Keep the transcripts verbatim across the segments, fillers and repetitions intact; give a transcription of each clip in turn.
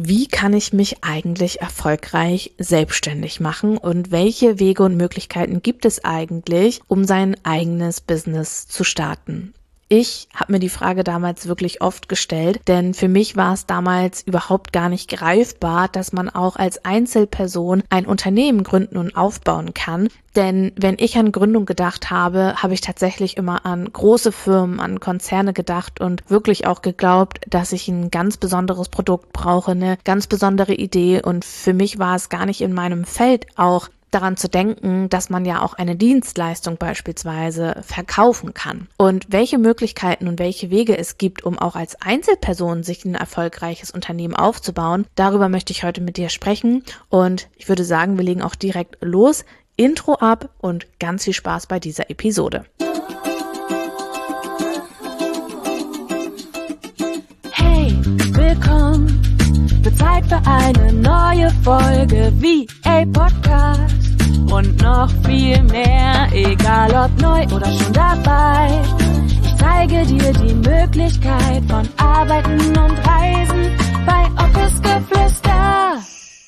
Wie kann ich mich eigentlich erfolgreich selbstständig machen und welche Wege und Möglichkeiten gibt es eigentlich, um sein eigenes Business zu starten? Ich habe mir die Frage damals wirklich oft gestellt, denn für mich war es damals überhaupt gar nicht greifbar, dass man auch als Einzelperson ein Unternehmen gründen und aufbauen kann. Denn wenn ich an Gründung gedacht habe, habe ich tatsächlich immer an große Firmen, an Konzerne gedacht und wirklich auch geglaubt, dass ich ein ganz besonderes Produkt brauche, eine ganz besondere Idee. Und für mich war es gar nicht in meinem Feld auch daran zu denken, dass man ja auch eine Dienstleistung beispielsweise verkaufen kann. Und welche Möglichkeiten und welche Wege es gibt, um auch als Einzelperson sich ein erfolgreiches Unternehmen aufzubauen, darüber möchte ich heute mit dir sprechen. Und ich würde sagen, wir legen auch direkt los. Intro ab und ganz viel Spaß bei dieser Episode. Hey, willkommen. Wird Zeit für eine neue Folge V A Podcast und noch viel mehr, egal ob neu oder schon dabei. Ich zeige dir die Möglichkeit von Arbeiten und Reisen bei Office Geflüster.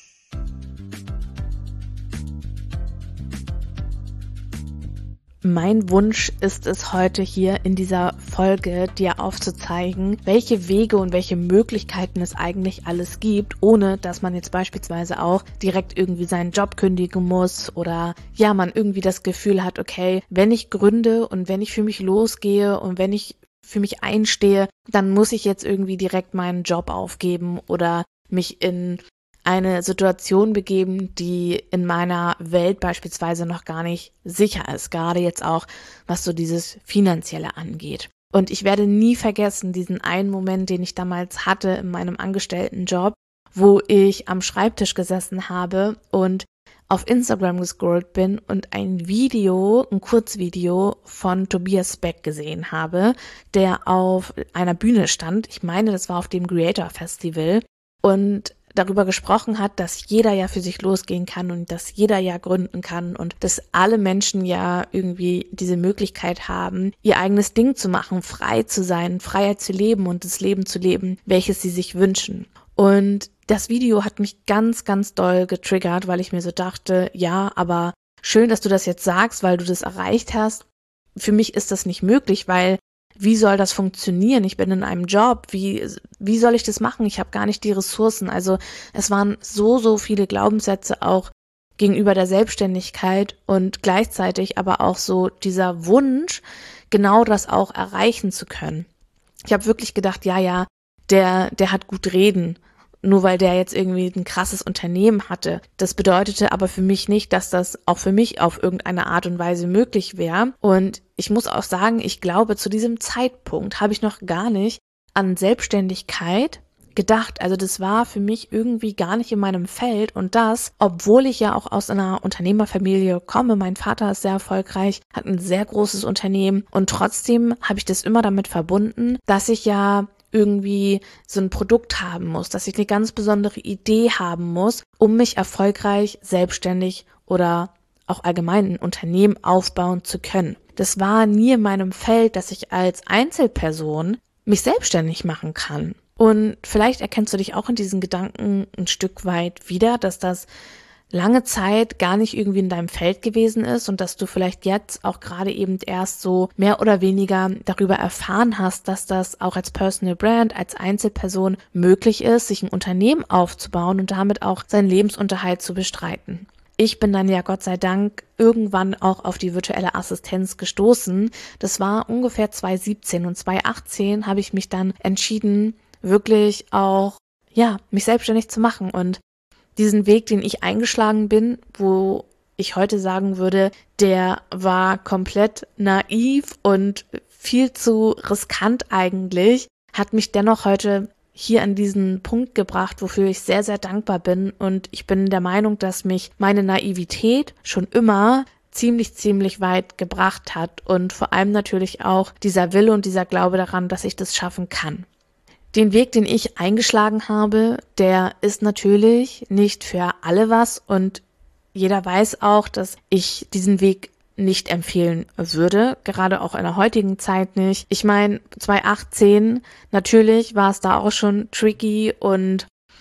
Mein Wunsch ist es heute hier in dieser Folge, dir aufzuzeigen, welche Wege und welche Möglichkeiten es eigentlich alles gibt, ohne dass man jetzt beispielsweise auch direkt irgendwie seinen Job kündigen muss oder ja, man irgendwie das Gefühl hat, okay, wenn ich gründe und wenn ich für mich losgehe und wenn ich für mich einstehe, dann muss ich jetzt irgendwie direkt meinen Job aufgeben oder mich in eine Situation begeben, die in meiner Welt beispielsweise noch gar nicht sicher ist, gerade jetzt auch, was so dieses Finanzielle angeht. Und ich werde nie vergessen diesen einen Moment, den ich damals hatte in meinem Angestelltenjob, wo ich am Schreibtisch gesessen habe und auf Instagram gescrollt bin und ein Video, ein Kurzvideo von Tobias Beck gesehen habe, der auf einer Bühne stand. Ich meine, das war auf dem Creator Festival und darüber gesprochen hat, dass jeder ja für sich losgehen kann und dass jeder ja gründen kann und dass alle Menschen ja irgendwie diese Möglichkeit haben, ihr eigenes Ding zu machen, frei zu sein, Freiheit zu leben und das Leben zu leben, welches sie sich wünschen. Und das Video hat mich ganz, ganz doll getriggert, weil ich mir so dachte, ja, aber schön, dass du das jetzt sagst, weil du das erreicht hast. Für mich ist das nicht möglich, weil wie soll das funktionieren? Ich bin in einem Job. Wie, wie soll ich das machen? Ich habe gar nicht die Ressourcen. Also es waren so, so viele Glaubenssätze auch gegenüber der Selbstständigkeit und gleichzeitig aber auch so dieser Wunsch, genau das auch erreichen zu können. Ich habe wirklich gedacht, ja, ja, der, der hat gut reden. Nur weil der jetzt irgendwie ein krasses Unternehmen hatte. Das bedeutete aber für mich nicht, dass das auch für mich auf irgendeine Art und Weise möglich wäre. Und ich muss auch sagen, ich glaube, zu diesem Zeitpunkt habe ich noch gar nicht an Selbstständigkeit gedacht. Also das war für mich irgendwie gar nicht in meinem Feld. Und das, obwohl ich ja auch aus einer Unternehmerfamilie komme. Mein Vater ist sehr erfolgreich, hat ein sehr großes Unternehmen. Und trotzdem habe ich das immer damit verbunden, dass ich ja irgendwie so ein Produkt haben muss, dass ich eine ganz besondere Idee haben muss, um mich erfolgreich, selbstständig oder auch allgemein ein Unternehmen aufbauen zu können. Das war nie in meinem Feld, dass ich als Einzelperson mich selbstständig machen kann. Und vielleicht erkennst du dich auch in diesen Gedanken ein Stück weit wieder, dass das lange Zeit gar nicht irgendwie in deinem Feld gewesen ist und dass du vielleicht jetzt auch gerade eben erst so mehr oder weniger darüber erfahren hast, dass das auch als Personal Brand, als Einzelperson möglich ist, sich ein Unternehmen aufzubauen und damit auch seinen Lebensunterhalt zu bestreiten. Ich bin dann ja Gott sei Dank irgendwann auch auf die virtuelle Assistenz gestoßen. Das war ungefähr zwanzig siebzehn und zwanzig achtzehn habe ich mich dann entschieden, wirklich auch, ja, mich selbstständig zu machen und diesen Weg, den ich eingeschlagen bin, wo ich heute sagen würde, der war komplett naiv und viel zu riskant eigentlich, hat mich dennoch heute hier an diesen Punkt gebracht, wofür ich sehr, sehr dankbar bin. Und ich bin der Meinung, dass mich meine Naivität schon immer ziemlich, ziemlich weit gebracht hat und vor allem natürlich auch dieser Wille und dieser Glaube daran, dass ich das schaffen kann. Den Weg, den ich eingeschlagen habe, der ist natürlich nicht für alle was und jeder weiß auch, dass ich diesen Weg nicht empfehlen würde, gerade auch in der heutigen Zeit nicht. Ich meine, zwanzig achtzehn, natürlich war es da auch schon tricky und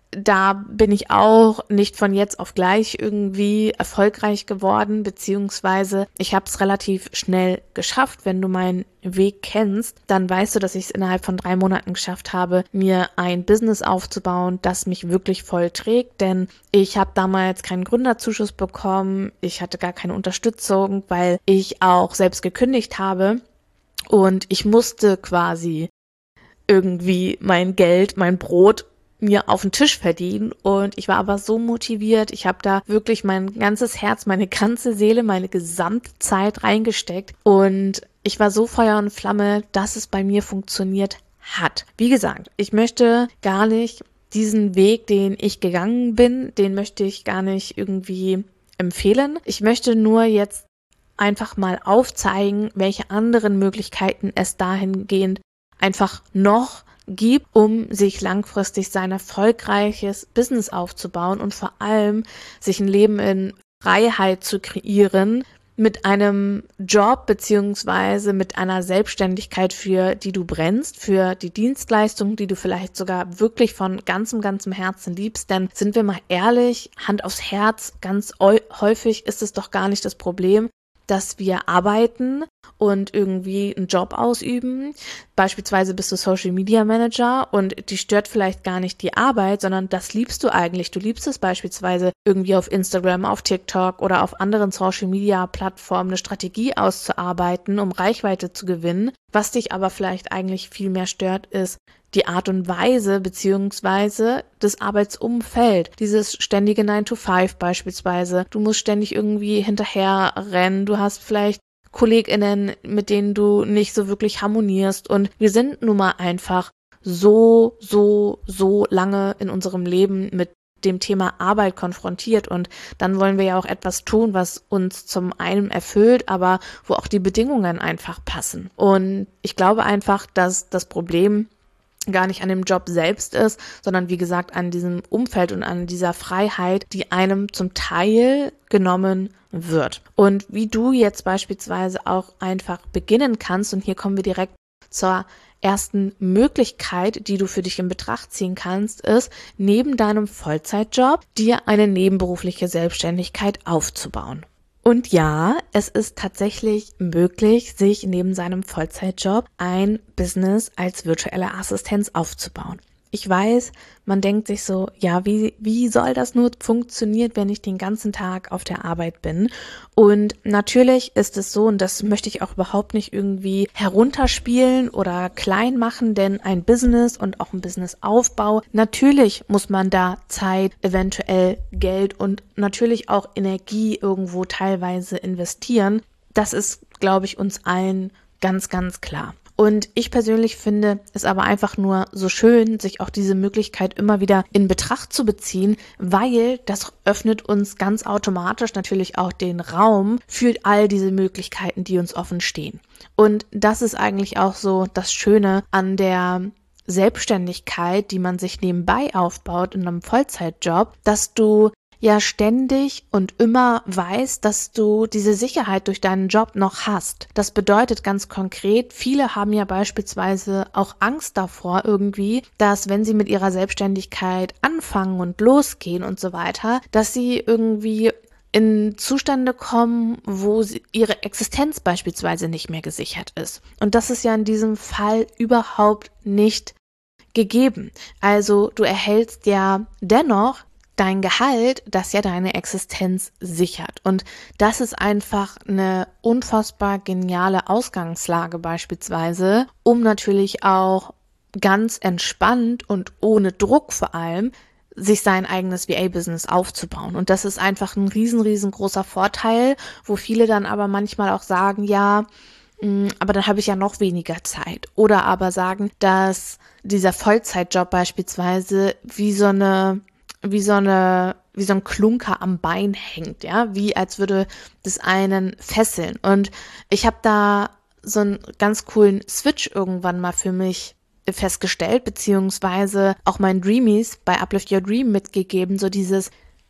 da bin ich auch nicht von jetzt auf gleich irgendwie erfolgreich geworden, beziehungsweise ich habe es relativ schnell geschafft. Wenn du meinen Weg kennst, dann weißt du, dass ich es innerhalb von drei Monaten geschafft habe, mir ein Business aufzubauen, das mich wirklich voll trägt, denn ich habe damals keinen Gründerzuschuss bekommen, ich hatte gar keine Unterstützung, weil ich auch selbst gekündigt habe und ich musste quasi irgendwie mein Geld, mein Brot mir auf den Tisch verdienen und ich war aber so motiviert, ich habe da wirklich mein ganzes Herz, meine ganze Seele, meine gesamte Zeit reingesteckt und ich war so Feuer und Flamme, dass es bei mir funktioniert hat. Wie gesagt, ich möchte gar nicht diesen Weg, den ich gegangen bin, den möchte ich gar nicht irgendwie empfehlen. Ich möchte nur jetzt einfach mal aufzeigen, welche anderen Möglichkeiten es dahingehend einfach noch gibt, um sich langfristig sein erfolgreiches Business aufzubauen und vor allem sich ein Leben in Freiheit zu kreieren mit einem Job beziehungsweise mit einer Selbstständigkeit, für die du brennst, für die Dienstleistung, die du vielleicht sogar wirklich von ganzem, ganzem Herzen liebst. Denn sind wir mal ehrlich, Hand aufs Herz, ganz häufig ist es doch gar nicht das Problem, dass wir arbeiten und irgendwie einen Job ausüben. Beispielsweise bist du Social Media Manager und die stört vielleicht gar nicht die Arbeit, sondern das liebst du eigentlich. Du liebst es beispielsweise irgendwie auf Instagram, auf TikTok oder auf anderen Social Media Plattformen eine Strategie auszuarbeiten, um Reichweite zu gewinnen. Was dich aber vielleicht eigentlich viel mehr stört, ist die Art und Weise beziehungsweise das Arbeitsumfeld, dieses ständige nine to five beispielsweise. Du musst ständig irgendwie hinterher rennen, du hast vielleicht KollegInnen, mit denen du nicht so wirklich harmonierst und wir sind nun mal einfach so, so, so lange in unserem Leben mit dem Thema Arbeit konfrontiert und dann wollen wir ja auch etwas tun, was uns zum einen erfüllt, aber wo auch die Bedingungen einfach passen. Und ich glaube einfach, dass das Problem gar nicht an dem Job selbst ist, sondern wie gesagt an diesem Umfeld und an dieser Freiheit, die einem zum Teil genommen wird. Und wie du jetzt beispielsweise auch einfach beginnen kannst, und hier kommen wir direkt zur ersten Möglichkeit, die du für dich in Betracht ziehen kannst, ist, neben deinem Vollzeitjob dir eine nebenberufliche Selbstständigkeit aufzubauen. Und ja, es ist tatsächlich möglich, sich neben seinem Vollzeitjob ein Business als virtuelle Assistenz aufzubauen. Ich weiß, man denkt sich so, ja, wie, wie soll das nur funktionieren, wenn ich den ganzen Tag auf der Arbeit bin? Und natürlich ist es so, und das möchte ich auch überhaupt nicht irgendwie herunterspielen oder klein machen, denn ein Business und auch ein Businessaufbau, natürlich muss man da Zeit, eventuell Geld und natürlich auch Energie irgendwo teilweise investieren. Das ist, glaube ich, uns allen ganz, ganz klar. Und ich persönlich finde es aber einfach nur so schön, sich auch diese Möglichkeit immer wieder in Betracht zu beziehen, weil das öffnet uns ganz automatisch natürlich auch den Raum für all diese Möglichkeiten, die uns offen stehen. Und das ist eigentlich auch so das Schöne an der Selbstständigkeit, die man sich nebenbei aufbaut in einem Vollzeitjob, dass du ja ständig und immer weißt, dass du diese Sicherheit durch deinen Job noch hast. Das bedeutet ganz konkret, viele haben ja beispielsweise auch Angst davor irgendwie, dass wenn sie mit ihrer Selbstständigkeit anfangen und losgehen und so weiter, dass sie irgendwie in Zustände kommen, wo sie, ihre Existenz beispielsweise nicht mehr gesichert ist. Und das ist ja in diesem Fall überhaupt nicht gegeben. Also du erhältst ja dennoch dein Gehalt, das ja deine Existenz sichert. Und das ist einfach eine unfassbar geniale Ausgangslage beispielsweise, um natürlich auch ganz entspannt und ohne Druck vor allem sich sein eigenes V A-Business aufzubauen. Und das ist einfach ein riesen, riesengroßer Vorteil, wo viele dann aber manchmal auch sagen, ja, aber dann habe ich ja noch weniger Zeit. Oder aber sagen, dass dieser Vollzeitjob beispielsweise wie so eine wie so eine, wie so ein Klunker am Bein hängt, ja, wie als würde das einen fesseln. Und ich habe da so einen ganz coolen Switch irgendwann mal für mich festgestellt, beziehungsweise auch meinen Dreamies bei Uplift Your Dream mitgegeben, so dieses,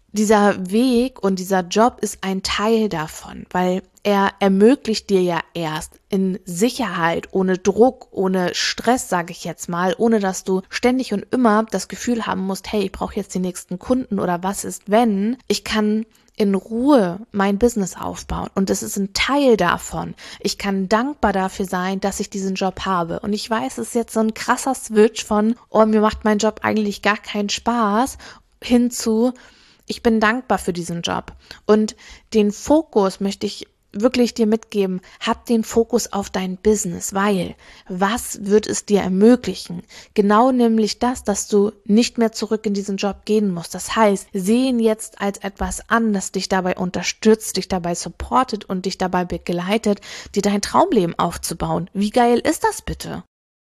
dieser Weg und dieser Job ist ein Teil davon, weil er ermöglicht dir ja erst in Sicherheit, ohne Druck, ohne Stress, sage ich jetzt mal, ohne dass du ständig und immer das Gefühl haben musst, hey, ich brauche jetzt die nächsten Kunden oder was ist, wenn, ich kann in Ruhe mein Business aufbauen und das ist ein Teil davon. Ich kann dankbar dafür sein, dass ich diesen Job habe und ich weiß, es ist jetzt so ein krasser Switch von, oh, mir macht mein Job eigentlich gar keinen Spaß, hinzu, ich bin dankbar für diesen Job und den Fokus möchte ich wirklich dir mitgeben, hab den Fokus auf dein Business, weil was wird es dir ermöglichen? Genau nämlich das, dass du nicht mehr zurück in diesen Job gehen musst. Das heißt, sehe ihn jetzt als etwas an, das dich dabei unterstützt, dich dabei supportet und dich dabei begleitet, dir dein Traumleben aufzubauen. Wie geil ist das bitte?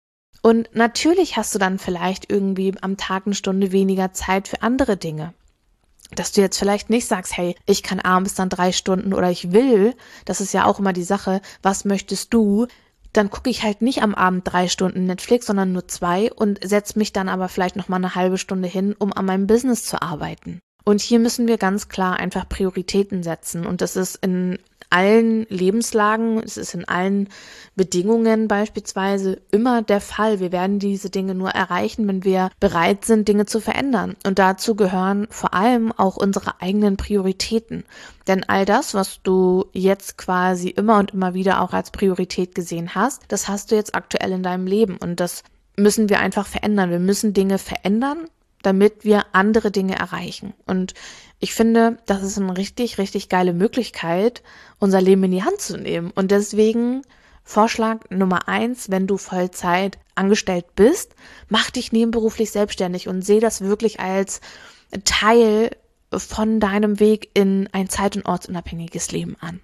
Und natürlich hast du dann vielleicht irgendwie am Tag eine Stunde weniger Zeit für andere Dinge. Dass du jetzt vielleicht nicht sagst, hey, ich kann abends dann drei Stunden oder ich will, das ist ja auch immer die Sache, was möchtest du? Dann gucke ich halt nicht am Abend drei Stunden Netflix, sondern nur zwei und setze mich dann aber vielleicht nochmal eine halbe Stunde hin, um an meinem Business zu arbeiten. Und hier müssen wir ganz klar einfach Prioritäten setzen und das ist in allen Lebenslagen, es ist in allen Bedingungen beispielsweise immer der Fall. Wir werden diese Dinge nur erreichen, wenn wir bereit sind, Dinge zu verändern. Und dazu gehören vor allem auch unsere eigenen Prioritäten. Denn all das, was du jetzt quasi immer und immer wieder auch als Priorität gesehen hast, das hast du jetzt aktuell in deinem Leben. Und das müssen wir einfach verändern. Wir müssen Dinge verändern, damit wir andere Dinge erreichen. Und ich finde, das ist eine richtig, richtig geile Möglichkeit, unser Leben in die Hand zu nehmen. Und deswegen Vorschlag Nummer eins, wenn du Vollzeit angestellt bist, mach dich nebenberuflich selbstständig und sehe das wirklich als Teil von deinem Weg in ein zeit- und ortsunabhängiges Leben an.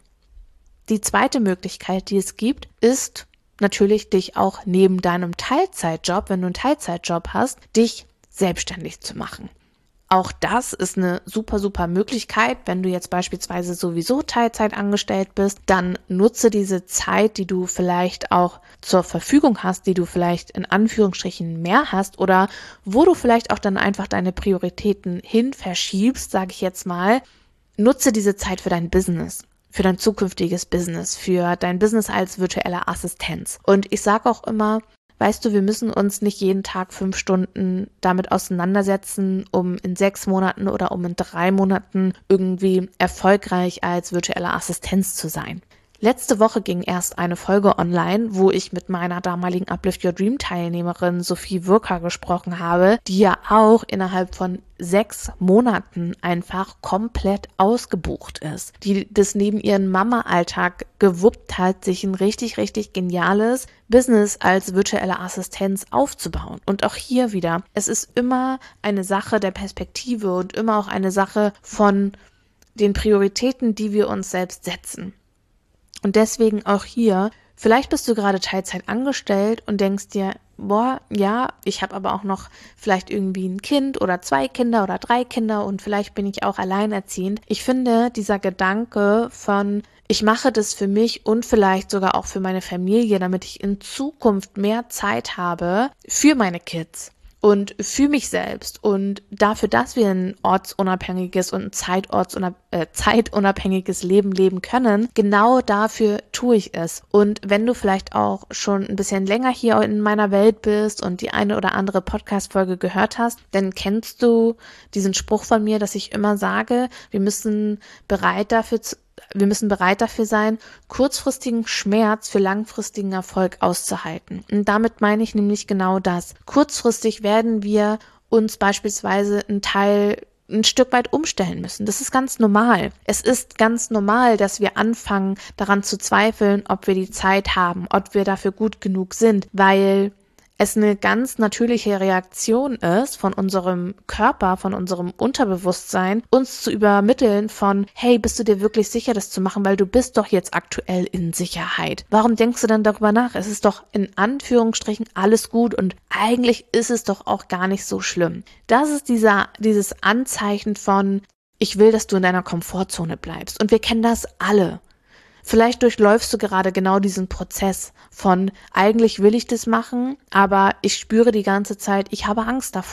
Die zweite Möglichkeit, die es gibt, ist natürlich, dich auch neben deinem Teilzeitjob, wenn du einen Teilzeitjob hast, dich selbstständig zu machen. Auch das ist eine super, super Möglichkeit. Wenn du jetzt beispielsweise sowieso Teilzeit angestellt bist, dann nutze diese Zeit, die du vielleicht auch zur Verfügung hast, die du vielleicht in Anführungsstrichen mehr hast oder wo du vielleicht auch dann einfach deine Prioritäten hin verschiebst, sage ich jetzt mal. Nutze diese Zeit für dein Business, für dein zukünftiges Business, für dein Business als virtuelle Assistenz. Und ich sage auch immer, weißt du, wir müssen uns nicht jeden Tag fünf Stunden damit auseinandersetzen, um in sechs Monaten oder um in drei Monaten irgendwie erfolgreich als virtuelle Assistenz zu sein. Letzte Woche ging erst eine Folge online, wo ich mit meiner damaligen Uplift Your Dream Teilnehmerin Sophie Würker gesprochen habe, die ja auch innerhalb von sechs Monaten einfach komplett ausgebucht ist, die das neben ihrem Mama-Alltag gewuppt hat, sich ein richtig, richtig geniales Business als virtuelle Assistenz aufzubauen. Und auch hier wieder, es ist immer eine Sache der Perspektive und immer auch eine Sache von den Prioritäten, die wir uns selbst setzen. Und deswegen auch hier, vielleicht bist du gerade Teilzeit angestellt und denkst dir, boah, ja, ich habe aber auch noch vielleicht irgendwie ein Kind oder zwei Kinder oder drei Kinder und vielleicht bin ich auch alleinerziehend. Ich finde, dieser Gedanke von, ich mache das für mich und vielleicht sogar auch für meine Familie, damit ich in Zukunft mehr Zeit habe für meine Kids und für mich selbst und dafür, dass wir ein ortsunabhängiges und ein zeitortsunab- äh, zeitunabhängiges Leben leben können, genau dafür tue ich es. Und wenn du vielleicht auch schon ein bisschen länger hier in meiner Welt bist und die eine oder andere Podcast-Folge gehört hast, dann kennst du diesen Spruch von mir, dass ich immer sage, wir müssen bereit dafür zu Wir müssen bereit dafür sein, kurzfristigen Schmerz für langfristigen Erfolg auszuhalten. Und damit meine ich nämlich genau das. Kurzfristig werden wir uns beispielsweise einen Teil ein Stück weit umstellen müssen. Das ist ganz normal. Es ist ganz normal, dass wir anfangen, daran zu zweifeln, ob wir die Zeit haben, ob wir dafür gut genug sind, weil es eine ganz natürliche Reaktion ist von unserem Körper, von unserem Unterbewusstsein, uns zu übermitteln von, hey, bist du dir wirklich sicher, das zu machen, weil du bist doch jetzt aktuell in Sicherheit. Warum denkst du dann darüber nach? Es ist doch in Anführungsstrichen alles gut und eigentlich ist es doch auch gar nicht so schlimm. Das ist dieser, dieses Anzeichen von, ich will, dass du in deiner Komfortzone bleibst. Und wir kennen das alle. Vielleicht durchläufst du gerade genau diesen Prozess von, eigentlich will ich das machen, aber ich spüre die ganze Zeit, ich habe Angst davor.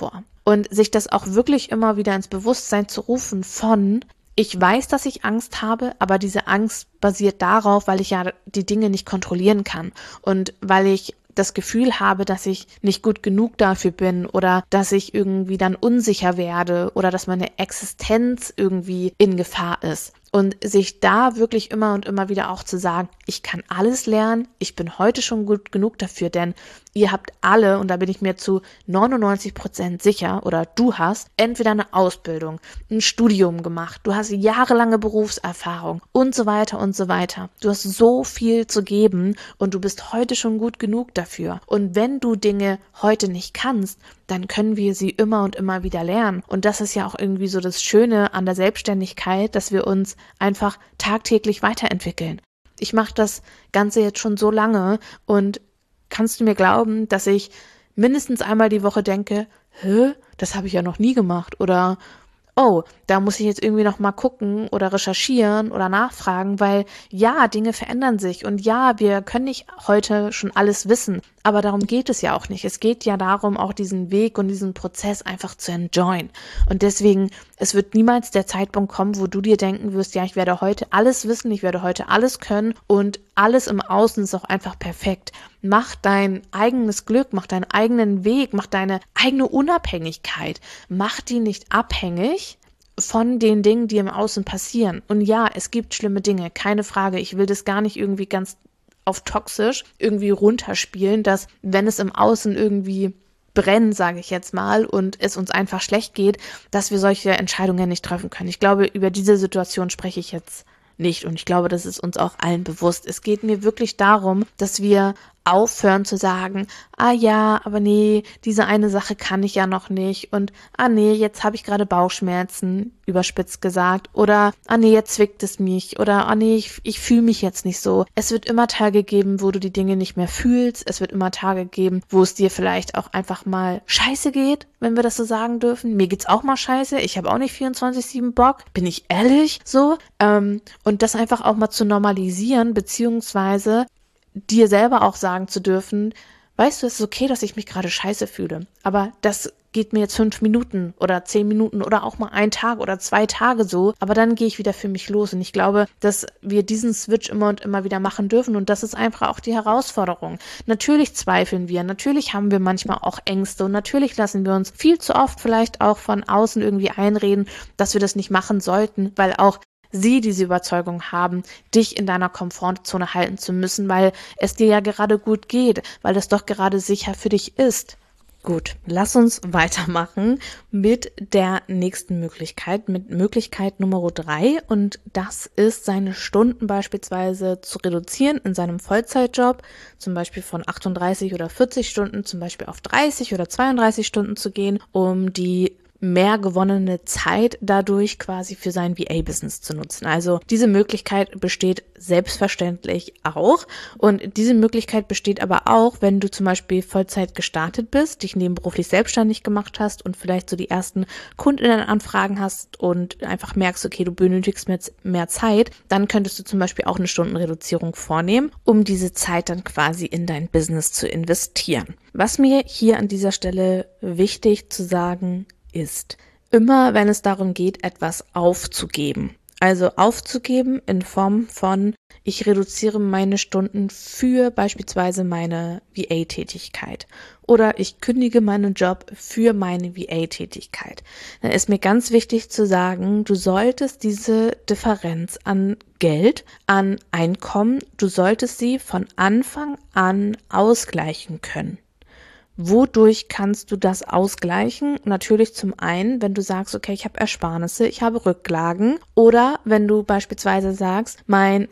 Und sich das auch wirklich immer wieder ins Bewusstsein zu rufen von, ich weiß, dass ich Angst habe, aber diese Angst basiert darauf, weil ich ja die Dinge nicht kontrollieren kann und weil ich das Gefühl habe, dass ich nicht gut genug dafür bin oder dass ich irgendwie dann unsicher werde oder dass meine Existenz irgendwie in Gefahr ist. Und sich da wirklich immer und immer wieder auch zu sagen, ich kann alles lernen, ich bin heute schon gut genug dafür, denn ihr habt alle, und da bin ich mir zu neunundneunzig Prozent sicher, oder du hast entweder eine Ausbildung, ein Studium gemacht, du hast jahrelange Berufserfahrung und so weiter und so weiter. Du hast so viel zu geben und du bist heute schon gut genug dafür. Und wenn du Dinge heute nicht kannst, dann können wir sie immer und immer wieder lernen. Und das ist ja auch irgendwie so das Schöne an der Selbstständigkeit, dass wir uns einfach tagtäglich weiterentwickeln. Ich mache das Ganze jetzt schon so lange und kannst du mir glauben, dass ich mindestens einmal die Woche denke, hä, das habe ich ja noch nie gemacht oder oh, da muss ich jetzt irgendwie noch mal gucken oder recherchieren oder nachfragen, weil ja, Dinge verändern sich und ja, wir können nicht heute schon alles wissen, aber darum geht es ja auch nicht. Es geht ja darum, auch diesen Weg und diesen Prozess einfach zu enjoyen. Und deswegen, es wird niemals der Zeitpunkt kommen, wo du dir denken wirst, ja, ich werde heute alles wissen, ich werde heute alles können und alles im Außen ist auch einfach perfekt. Mach dein eigenes Glück, mach deinen eigenen Weg, mach deine eigene Unabhängigkeit. Mach die nicht abhängig von den Dingen, die im Außen passieren. Und ja, es gibt schlimme Dinge, keine Frage. Ich will das gar nicht irgendwie ganz auf toxisch irgendwie runterspielen, dass wenn es im Außen irgendwie brennt, sage ich jetzt mal, und es uns einfach schlecht geht, dass wir solche Entscheidungen nicht treffen können. Ich glaube, über diese Situation spreche ich jetzt nicht und ich glaube, das ist uns auch allen bewusst. Es geht mir wirklich darum, dass wir aufhören zu sagen, ah ja, aber nee, diese eine Sache kann ich ja noch nicht und ah nee, jetzt habe ich gerade Bauchschmerzen, überspitzt gesagt, oder ah nee, jetzt zwickt es mich oder ah nee, ich, ich fühle mich jetzt nicht so. Es wird immer Tage geben, wo du die Dinge nicht mehr fühlst, es wird immer Tage geben, wo es dir vielleicht auch einfach mal scheiße geht, wenn wir das so sagen dürfen. Mir geht's auch mal scheiße, ich habe auch nicht vierundzwanzig sieben Bock, bin ich ehrlich, so, ähm, und das einfach auch mal zu normalisieren, beziehungsweise dir selber auch sagen zu dürfen, weißt du, es ist okay, dass ich mich gerade scheiße fühle, aber das geht mir jetzt fünf Minuten oder zehn Minuten oder auch mal ein Tag oder zwei Tage so, aber dann gehe ich wieder für mich los und ich glaube, dass wir diesen Switch immer und immer wieder machen dürfen und das ist einfach auch die Herausforderung. Natürlich zweifeln wir, natürlich haben wir manchmal auch Ängste und natürlich lassen wir uns viel zu oft vielleicht auch von außen irgendwie einreden, dass wir das nicht machen sollten, weil auch sie diese Überzeugung haben, dich in deiner Komfortzone halten zu müssen, weil es dir ja gerade gut geht, weil es doch gerade sicher für dich ist. Gut, lass uns weitermachen mit der nächsten Möglichkeit, mit Möglichkeit Nummer drei und das ist, seine Stunden beispielsweise zu reduzieren in seinem Vollzeitjob, zum Beispiel von achtunddreißig oder vierzig Stunden, zum Beispiel auf dreißig oder zweiunddreißig Stunden zu gehen, um die mehr gewonnene Zeit dadurch quasi für sein V A-Business zu nutzen. Also diese Möglichkeit besteht selbstverständlich auch und diese Möglichkeit besteht aber auch, wenn du zum Beispiel Vollzeit gestartet bist, dich nebenberuflich selbstständig gemacht hast und vielleicht so die ersten Kundinnenanfragen hast und einfach merkst, okay, du benötigst mehr, mehr Zeit, dann könntest du zum Beispiel auch eine Stundenreduzierung vornehmen, um diese Zeit dann quasi in dein Business zu investieren. Was mir hier an dieser Stelle wichtig zu sagen ist, immer wenn es darum geht, etwas aufzugeben, also aufzugeben in Form von, ich reduziere meine Stunden für beispielsweise meine V A-Tätigkeit oder ich kündige meinen Job für meine V A-Tätigkeit, dann ist mir ganz wichtig zu sagen, du solltest diese Differenz an Geld, an Einkommen, du solltest sie von Anfang an ausgleichen können. Wodurch kannst du das ausgleichen? Natürlich zum einen, wenn du sagst, okay, ich habe Ersparnisse, ich habe Rücklagen oder wenn du beispielsweise sagst, mein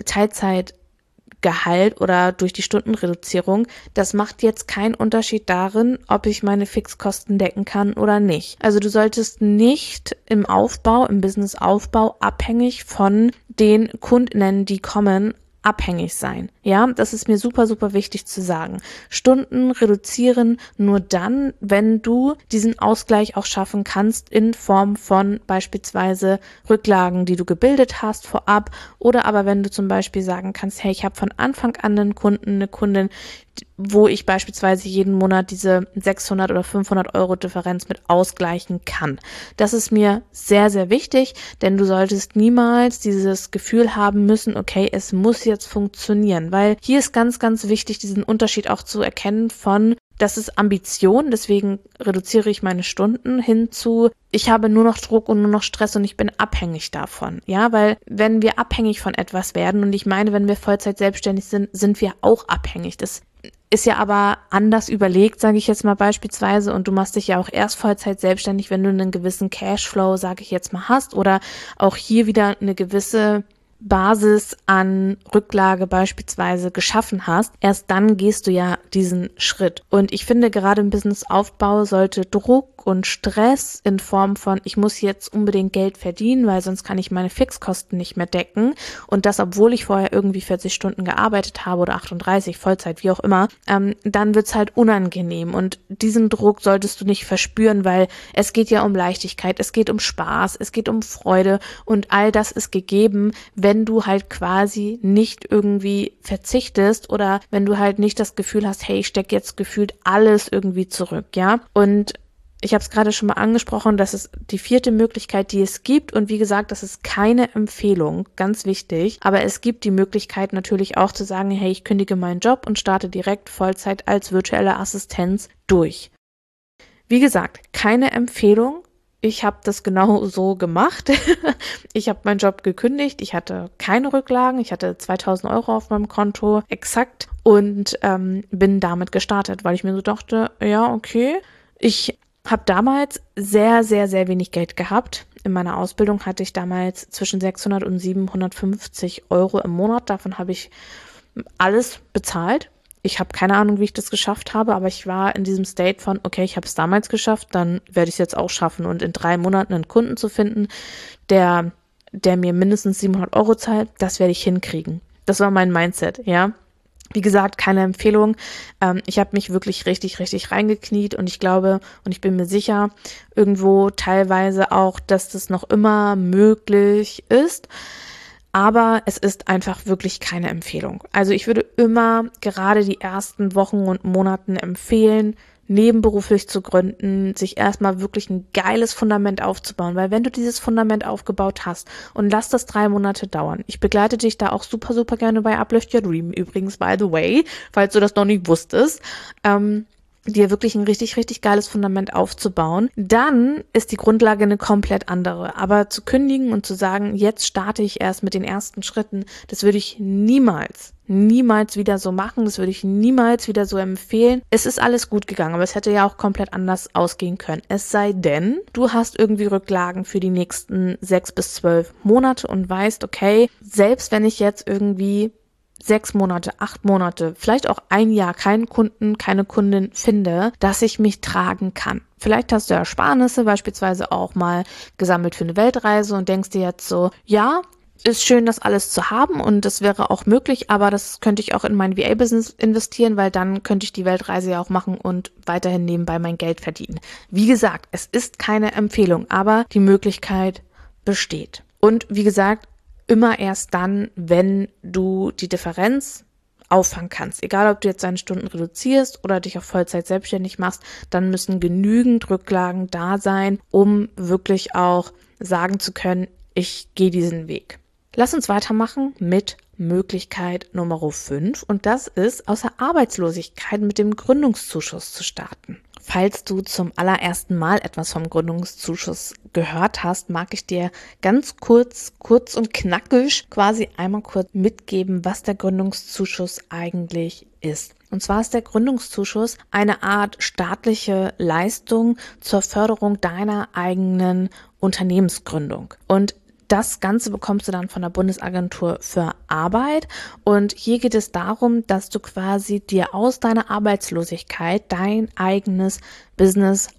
Teilzeitgehalt oder durch die Stundenreduzierung, das macht jetzt keinen Unterschied darin, ob ich meine Fixkosten decken kann oder nicht. Also du solltest nicht im Aufbau, im Businessaufbau abhängig von den Kundinnen, die kommen, abhängig sein. Ja, das ist mir super, super wichtig zu sagen. Stunden reduzieren nur dann, wenn du diesen Ausgleich auch schaffen kannst in Form von beispielsweise Rücklagen, die du gebildet hast vorab oder aber wenn du zum Beispiel sagen kannst, hey, ich habe von Anfang an einen Kunden, eine Kundin, wo ich beispielsweise jeden Monat diese sechshundert oder fünfhundert Euro Differenz mit ausgleichen kann. Das ist mir sehr, sehr wichtig, denn du solltest niemals dieses Gefühl haben müssen, okay, es muss jetzt funktionieren, weil hier ist ganz, ganz wichtig, diesen Unterschied auch zu erkennen von, das ist Ambition, deswegen reduziere ich meine Stunden hin zu, ich habe nur noch Druck und nur noch Stress und ich bin abhängig davon. Ja, weil wenn wir abhängig von etwas werden, und ich meine, wenn wir Vollzeit selbstständig sind, sind wir auch abhängig. Das ist ja aber anders überlegt, sage ich jetzt mal beispielsweise, und du machst dich ja auch erst Vollzeit selbstständig, wenn du einen gewissen Cashflow, sage ich jetzt mal, hast oder auch hier wieder eine gewisse Basis an Rücklage beispielsweise geschaffen hast, erst dann gehst du ja diesen Schritt. Und ich finde, gerade im Businessaufbau sollte Druck und Stress in Form von, ich muss jetzt unbedingt Geld verdienen, weil sonst kann ich meine Fixkosten nicht mehr decken, und das, obwohl ich vorher irgendwie vierzig Stunden gearbeitet habe oder achtunddreißig, Vollzeit, wie auch immer, ähm, dann wird's halt unangenehm, und diesen Druck solltest du nicht verspüren, weil es geht ja um Leichtigkeit, es geht um Spaß, es geht um Freude, und all das ist gegeben, wenn du halt quasi nicht irgendwie verzichtest oder wenn du halt nicht das Gefühl hast, hey, ich stecke jetzt gefühlt alles irgendwie zurück, ja, und ich habe es gerade schon mal angesprochen, das ist die vierte Möglichkeit, die es gibt, und wie gesagt, das ist keine Empfehlung, ganz wichtig, aber es gibt die Möglichkeit natürlich auch zu sagen, hey, ich kündige meinen Job und starte direkt Vollzeit als virtuelle Assistenz durch. Wie gesagt, keine Empfehlung. Ich habe das genau so gemacht. Ich habe meinen Job gekündigt, ich hatte keine Rücklagen, ich hatte zweitausend Euro auf meinem Konto, exakt, und ähm, bin damit gestartet, weil ich mir so dachte, ja, okay, ich habe damals sehr, sehr, sehr wenig Geld gehabt. In meiner Ausbildung hatte ich damals zwischen sechshundert und siebenhundertfünfzig Euro im Monat. Davon habe ich alles bezahlt. Ich habe keine Ahnung, wie ich das geschafft habe, aber ich war in diesem State von, okay, ich habe es damals geschafft, dann werde ich es jetzt auch schaffen. Und in drei Monaten einen Kunden zu finden, der, der mir mindestens siebenhundert Euro zahlt, das werde ich hinkriegen. Das war mein Mindset, ja. Wie gesagt, keine Empfehlung. Ähm, ich habe mich wirklich richtig, richtig reingekniet, und ich glaube und ich bin mir sicher, irgendwo teilweise auch, dass das noch immer möglich ist. Aber es ist einfach wirklich keine Empfehlung. Also ich würde immer gerade die ersten Wochen und Monaten empfehlen, nebenberuflich zu gründen, sich erstmal wirklich ein geiles Fundament aufzubauen, weil wenn du dieses Fundament aufgebaut hast, und lass das drei Monate dauern, ich begleite dich da auch super, super gerne bei Uplift Your Dream, übrigens, by the way, falls du das noch nicht wusstest, ähm, dir wirklich ein richtig, richtig geiles Fundament aufzubauen, dann ist die Grundlage eine komplett andere. Aber zu kündigen und zu sagen, jetzt starte ich erst mit den ersten Schritten, das würde ich niemals, niemals wieder so machen. Das würde ich niemals wieder so empfehlen. Es ist alles gut gegangen, aber es hätte ja auch komplett anders ausgehen können. Es sei denn, du hast irgendwie Rücklagen für die nächsten sechs bis zwölf Monate und weißt, okay, selbst wenn ich jetzt irgendwie sechs Monate, acht Monate, vielleicht auch ein Jahr keinen Kunden, keine Kundin finde, dass ich mich tragen kann. Vielleicht hast du Ersparnisse beispielsweise auch mal gesammelt für eine Weltreise und denkst dir jetzt so, ja, ist schön, das alles zu haben, und das wäre auch möglich, aber das könnte ich auch in mein V A-Business investieren, weil dann könnte ich die Weltreise ja auch machen und weiterhin nebenbei mein Geld verdienen. Wie gesagt, es ist keine Empfehlung, aber die Möglichkeit besteht. Und wie gesagt, immer erst dann, wenn du die Differenz auffangen kannst. Egal, ob du jetzt deine Stunden reduzierst oder dich auf Vollzeit selbstständig machst, dann müssen genügend Rücklagen da sein, um wirklich auch sagen zu können, ich gehe diesen Weg. Lass uns weitermachen mit Möglichkeit Nummer fünf, und das ist, aus der Arbeitslosigkeit mit dem Gründungszuschuss zu starten. Falls du zum allerersten Mal etwas vom Gründungszuschuss gehört hast, mag ich dir ganz kurz, kurz und knackig quasi einmal kurz mitgeben, was der Gründungszuschuss eigentlich ist. Und zwar ist der Gründungszuschuss eine Art staatliche Leistung zur Förderung deiner eigenen Unternehmensgründung. Und das Ganze bekommst du dann von der Bundesagentur für Arbeit, und hier geht es darum, dass du quasi dir aus deiner Arbeitslosigkeit dein eigenes Business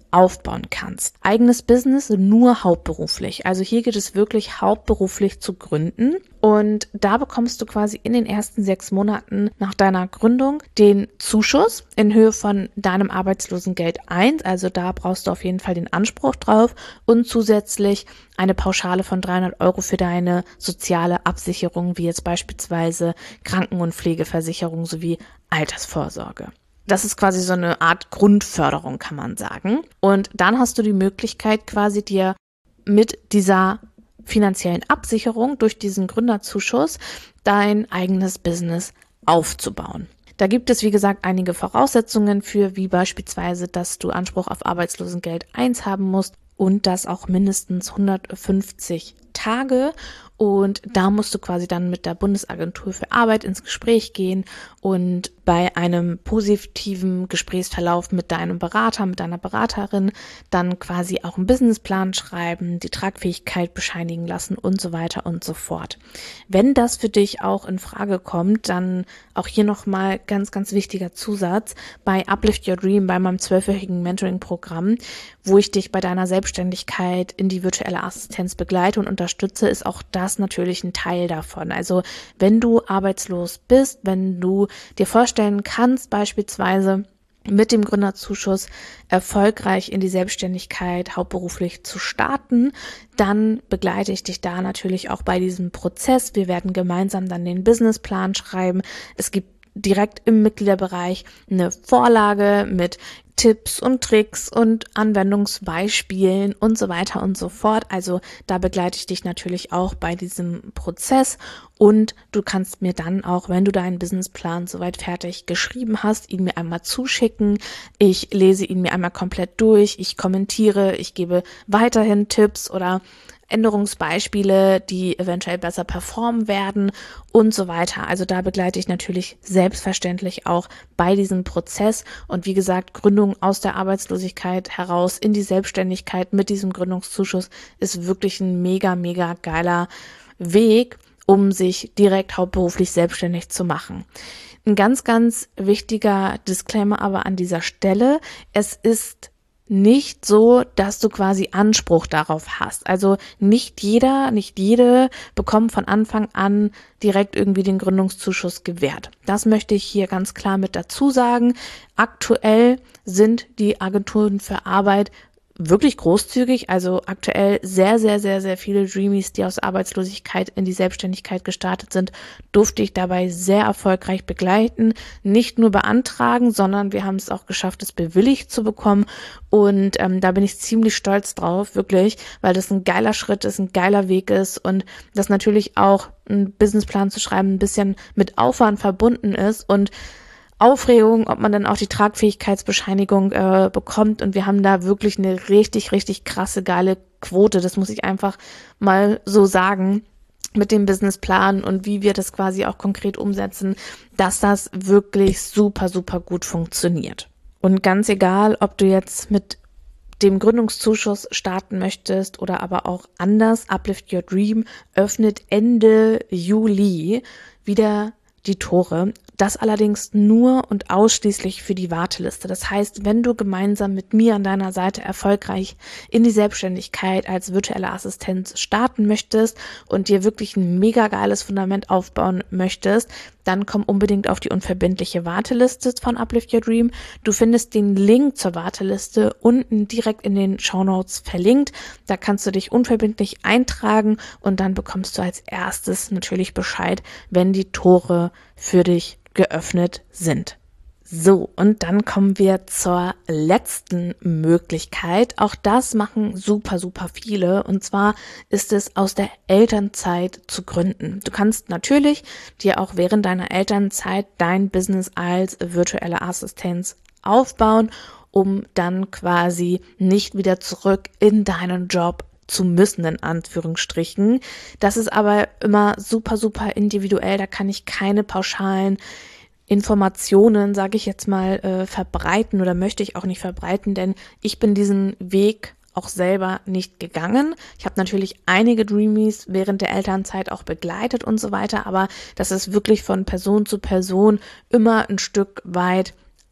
aufbauen kannst. Eigenes Business nur hauptberuflich. Also hier geht es wirklich hauptberuflich zu gründen. Und da bekommst du quasi in den ersten sechs Monaten nach deiner Gründung den Zuschuss in Höhe von deinem Arbeitslosengeld eins. Also da brauchst du auf jeden Fall den Anspruch drauf und zusätzlich eine Pauschale von dreihundert Euro für deine soziale Absicherung, wie jetzt beispielsweise Kranken- und Pflegeversicherung sowie Altersvorsorge. Das ist quasi so eine Art Grundförderung, kann man sagen. Und dann hast du die Möglichkeit, quasi dir mit dieser finanziellen Absicherung durch diesen Gründerzuschuss dein eigenes Business aufzubauen. Da gibt es, wie gesagt, einige Voraussetzungen für, wie beispielsweise, dass du Anspruch auf Arbeitslosengeld eins haben musst und das auch mindestens hundertfünfzig Tage. Und da musst du quasi dann mit der Bundesagentur für Arbeit ins Gespräch gehen und bei einem positiven Gesprächsverlauf mit deinem Berater, mit deiner Beraterin dann quasi auch einen Businessplan schreiben, die Tragfähigkeit bescheinigen lassen und so weiter und so fort. Wenn das für dich auch in Frage kommt, dann auch hier nochmal ganz, ganz wichtiger Zusatz bei Uplift Your Dream, bei meinem zwölfwöchigen Mentoring-Programm, wo ich dich bei deiner Selbstständigkeit in die virtuelle Assistenz begleite und unterstütze, ist auch das natürlich ein Teil davon. Also wenn du arbeitslos bist, wenn du dir vorstellen kannst, beispielsweise mit dem Gründerzuschuss erfolgreich in die Selbstständigkeit hauptberuflich zu starten, dann begleite ich dich da natürlich auch bei diesem Prozess. Wir werden gemeinsam dann den Businessplan schreiben. Es gibt direkt im Mitgliederbereich eine Vorlage mit Tipps und Tricks und Anwendungsbeispielen und so weiter und so fort. Also da begleite ich dich natürlich auch bei diesem Prozess und du kannst mir dann auch, wenn du deinen Businessplan soweit fertig geschrieben hast, ihn mir einmal zuschicken. Ich lese ihn mir einmal komplett durch, ich kommentiere, ich gebe weiterhin Tipps oder Änderungsbeispiele, die eventuell besser performen werden und so weiter. Also da begleite ich natürlich selbstverständlich auch bei diesem Prozess und wie gesagt, Gründung aus der Arbeitslosigkeit heraus in die Selbstständigkeit mit diesem Gründungszuschuss ist wirklich ein mega, mega geiler Weg, um sich direkt hauptberuflich selbstständig zu machen. Ein ganz, ganz wichtiger Disclaimer aber an dieser Stelle, es ist nicht so, dass du quasi Anspruch darauf hast. Also nicht jeder, nicht jede bekommt von Anfang an direkt irgendwie den Gründungszuschuss gewährt. Das möchte ich hier ganz klar mit dazu sagen. Aktuell sind die Agenturen für Arbeit wirklich großzügig, also aktuell sehr, sehr, sehr, sehr viele Dreamies, die aus Arbeitslosigkeit in die Selbstständigkeit gestartet sind, durfte ich dabei sehr erfolgreich begleiten, nicht nur beantragen, sondern wir haben es auch geschafft, es bewilligt zu bekommen und ähm, da bin ich ziemlich stolz drauf, wirklich, weil das ein geiler Schritt ist, ein geiler Weg ist und das natürlich auch einen Businessplan zu schreiben ein bisschen mit Aufwand verbunden ist und Aufregung, ob man dann auch die Tragfähigkeitsbescheinigung äh, bekommt und wir haben da wirklich eine richtig, richtig krasse, geile Quote, das muss ich einfach mal so sagen, mit dem Businessplan und wie wir das quasi auch konkret umsetzen, dass das wirklich super, super gut funktioniert. Und ganz egal, ob du jetzt mit dem Gründungszuschuss starten möchtest oder aber auch anders, Uplift Your Dream öffnet Ende Juli wieder die Tore. Das allerdings nur und ausschließlich für die Warteliste. Das heißt, wenn du gemeinsam mit mir an deiner Seite erfolgreich in die Selbstständigkeit als virtuelle Assistenz starten möchtest und dir wirklich ein mega geiles Fundament aufbauen möchtest, dann komm unbedingt auf die unverbindliche Warteliste von Uplift Your Dream. Du findest den Link zur Warteliste unten direkt in den Shownotes verlinkt. Da kannst du dich unverbindlich eintragen und dann bekommst du als erstes natürlich Bescheid, wenn die Tore für dich geöffnet sind. So, und dann kommen wir zur letzten Möglichkeit. Auch das machen super, super viele. Und zwar ist es aus der Elternzeit zu gründen. Du kannst natürlich dir auch während deiner Elternzeit dein Business als virtuelle Assistenz aufbauen, um dann quasi nicht wieder zurück in deinen Job zu müssen, in Anführungsstrichen. Das ist aber immer super, super individuell. Da kann ich keine pauschalen Informationen, sage ich jetzt mal, äh, verbreiten oder möchte ich auch nicht verbreiten, denn ich bin diesen Weg auch selber nicht gegangen. Ich habe natürlich einige Dreamies während der Elternzeit auch begleitet und so weiter, aber das ist wirklich von Person zu Person immer ein Stück weit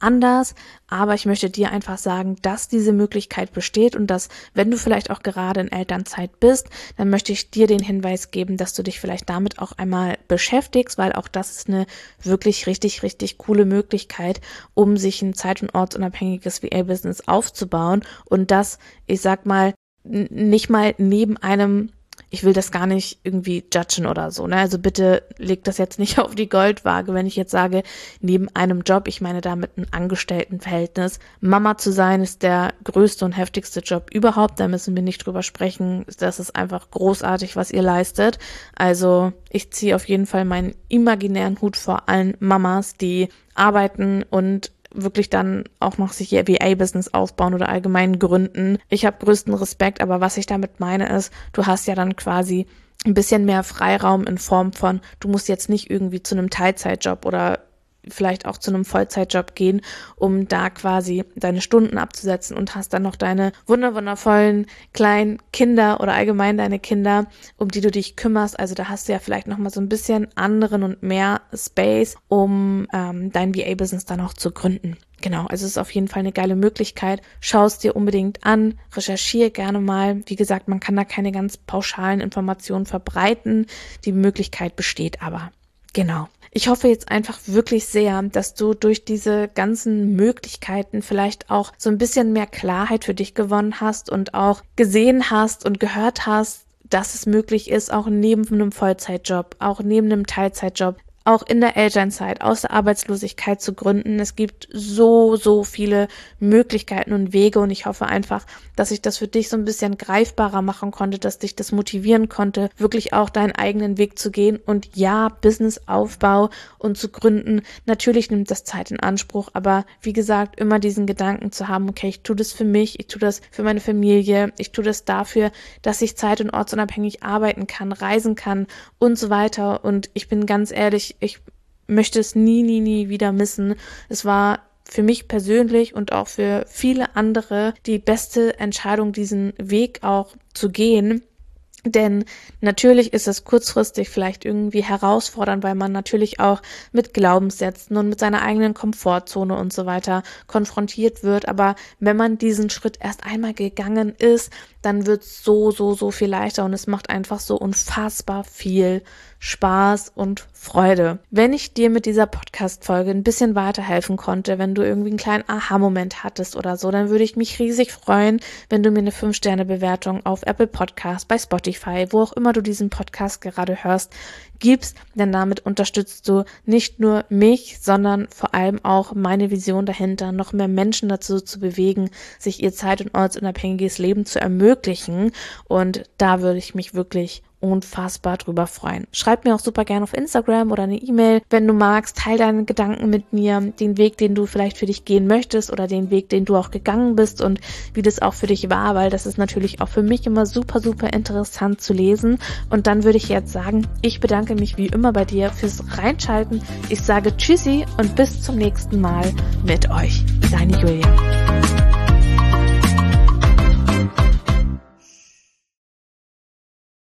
anders, aber ich möchte dir einfach sagen, dass diese Möglichkeit besteht und dass, wenn du vielleicht auch gerade in Elternzeit bist, dann möchte ich dir den Hinweis geben, dass du dich vielleicht damit auch einmal beschäftigst, weil auch das ist eine wirklich richtig, richtig coole Möglichkeit, um sich ein zeit- und ortsunabhängiges V A-Business aufzubauen und das, ich sag mal, n- nicht mal neben einem, ich will das gar nicht irgendwie judgen oder so, ne? Also bitte leg das jetzt nicht auf die Goldwaage, wenn ich jetzt sage, neben einem Job, ich meine damit ein Angestelltenverhältnis. Mama zu sein ist der größte und heftigste Job überhaupt, da müssen wir nicht drüber sprechen. Das ist einfach großartig, was ihr leistet. Also ich ziehe auf jeden Fall meinen imaginären Hut vor allen Mamas, die arbeiten und wirklich dann auch noch sich ihr V A-Business aufbauen oder allgemein gründen. Ich habe größten Respekt, aber was ich damit meine ist, du hast ja dann quasi ein bisschen mehr Freiraum in Form von, du musst jetzt nicht irgendwie zu einem Teilzeitjob oder vielleicht auch zu einem Vollzeitjob gehen, um da quasi deine Stunden abzusetzen und hast dann noch deine wunderwundervollen kleinen Kinder oder allgemein deine Kinder, um die du dich kümmerst. Also da hast du ja vielleicht nochmal so ein bisschen anderen und mehr Space, um ähm, dein V A-Business dann auch zu gründen. Genau, also es ist auf jeden Fall eine geile Möglichkeit. Schau es dir unbedingt an, recherchiere gerne mal. Wie gesagt, man kann da keine ganz pauschalen Informationen verbreiten. Die Möglichkeit besteht aber. Genau. Ich hoffe jetzt einfach wirklich sehr, dass du durch diese ganzen Möglichkeiten vielleicht auch so ein bisschen mehr Klarheit für dich gewonnen hast und auch gesehen hast und gehört hast, dass es möglich ist, auch neben einem Vollzeitjob, auch neben einem Teilzeitjob, auch in der Elternzeit, aus der Arbeitslosigkeit zu gründen. Es gibt so, so viele Möglichkeiten und Wege und ich hoffe einfach, dass ich das für dich so ein bisschen greifbarer machen konnte, dass dich das motivieren konnte, wirklich auch deinen eigenen Weg zu gehen und ja, Businessaufbau und zu gründen. Natürlich nimmt das Zeit in Anspruch, aber wie gesagt, immer diesen Gedanken zu haben, okay, ich tue das für mich, ich tue das für meine Familie, ich tue das dafür, dass ich zeit- und ortsunabhängig arbeiten kann, reisen kann und so weiter und ich bin ganz ehrlich, ich möchte es nie, nie, nie wieder missen. Es war für mich persönlich und auch für viele andere die beste Entscheidung, diesen Weg auch zu gehen. Denn natürlich ist es kurzfristig vielleicht irgendwie herausfordernd, weil man natürlich auch mit Glaubenssätzen und mit seiner eigenen Komfortzone und so weiter konfrontiert wird. Aber wenn man diesen Schritt erst einmal gegangen ist, dann wird es so, so, so viel leichter und es macht einfach so unfassbar viel Spaß und Freude. Wenn ich dir mit dieser Podcast-Folge ein bisschen weiterhelfen konnte, wenn du irgendwie einen kleinen Aha-Moment hattest oder so, dann würde ich mich riesig freuen, wenn du mir eine fünf Sterne Bewertung auf Apple Podcast, bei Spotify, wo auch immer du diesen Podcast gerade hörst, gibst, denn damit unterstützt du nicht nur mich, sondern vor allem auch meine Vision dahinter, noch mehr Menschen dazu zu bewegen, sich ihr zeit- und ortsunabhängiges Leben zu ermöglichen und da würde ich mich wirklich unfassbar drüber freuen. Schreib mir auch super gerne auf Instagram oder eine E-Mail, wenn du magst, teil deine Gedanken mit mir, den Weg, den du vielleicht für dich gehen möchtest oder den Weg, den du auch gegangen bist und wie das auch für dich war, weil das ist natürlich auch für mich immer super, super interessant zu lesen und dann würde ich jetzt sagen, ich bedanke mich wie immer bei dir fürs Reinschalten. Ich sage Tschüssi und bis zum nächsten Mal mit euch. Deine Julia.